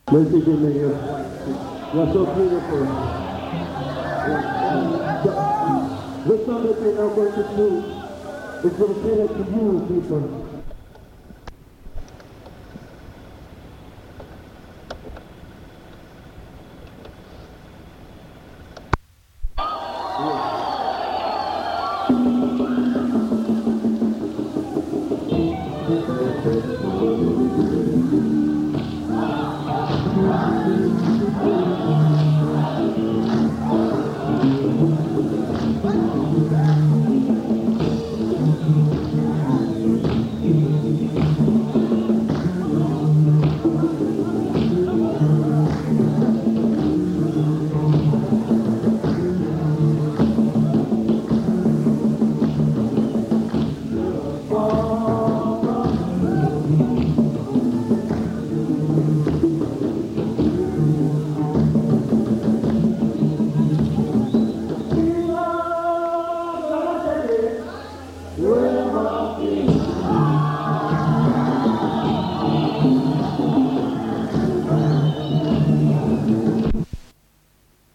Merci Seigneur. You are so beautiful. The song that we're now going to do is dedicated to you people. We're walking.